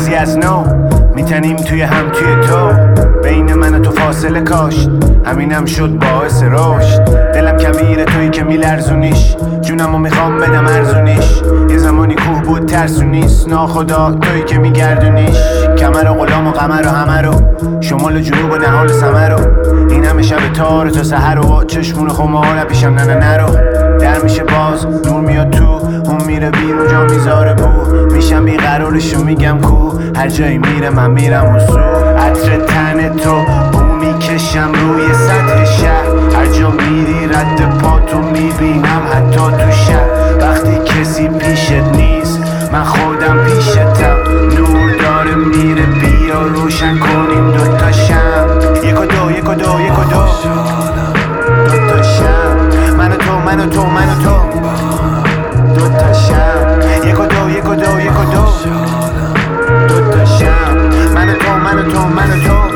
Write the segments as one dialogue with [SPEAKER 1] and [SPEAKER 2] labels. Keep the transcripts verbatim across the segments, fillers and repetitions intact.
[SPEAKER 1] کسی از نو میتنیم توی هم توی تو، بین من و تو فاصله کاشت، همینم شد باعث رشد. دلم کبیره تویی که میلرزونیش، جونمو میخوام بدم ارزونیش. یه زمانی کوه بود ترسونیست، ناخدا تویی که میگردونیش. کمر و غلام و قمر و همه رو، شمال و جنوب و نهال سمر رو، این همه شب تار تا سحر و چشمون خمه ها پیشم نه نه نرو. در میشه باز نور میاد تو، اون میره بیرون جا میذاره بو، میشم بیقرارشو میگم کو، هر جایی میره من میرم اون سو. عطر تن تو بو میکشم روی سطح شهر، هر جا میری رد پاتو میبینم حتی تو شهر. وقتی کسی پیشت نیست من خودم پیشتم، نور داره میره بیا روشن کنیم دوتا شم. یک و دو یک و دو یک و دو دوتا شم، من و تو من و تو من و تو دوتا شم. یک و دو یک و دو یک و دو دوتا شم، من و تو من و تو من و تو.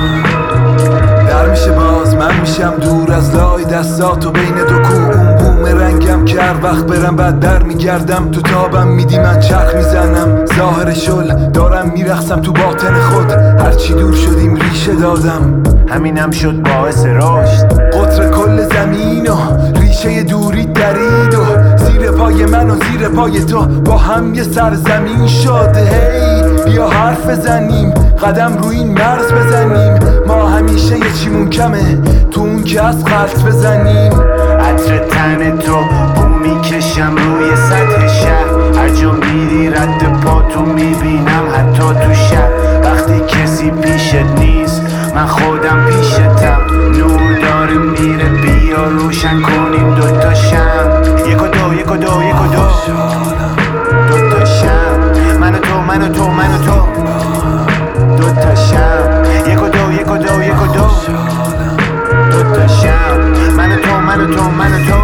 [SPEAKER 2] در میشه باز من میشم دور از لای دستاتو بین دو کو، اون بوم رنگم که هر وقت برم بعد در میگردم، تو تابم میدی من چرخ میزنم، ظاهر شل دارم میرخصم تو باطن خود، هرچی دور شدیم ریشه دادم،
[SPEAKER 1] همینم شد باعث رشد.
[SPEAKER 2] قطر کل زمین و ریشه دوری درید و زیر پای من و زیر پای تو با هم یه سرزمین شد. هی بیا حرف بزنیم، قدم روی این مرز بزنیم، ما همیشه یه چیمون کمه تو اون که از غلط بزنیم.
[SPEAKER 1] عطر تن تو بو میکشم روی سطح شهر، هر جا میری رد پاتو میبینم حتی تو شهر. وقتی کسی پیشت نیست من خودم پیشتم، نور داره میره بیا روشن کنیم دوتا شم. یک و دو یک و دو یک و دو دوتا شم، من و تو من و تو من و تو دوتا شم. یک و دو یک و دو یک و دو دوتا شم، من و تو من و تو من و تو.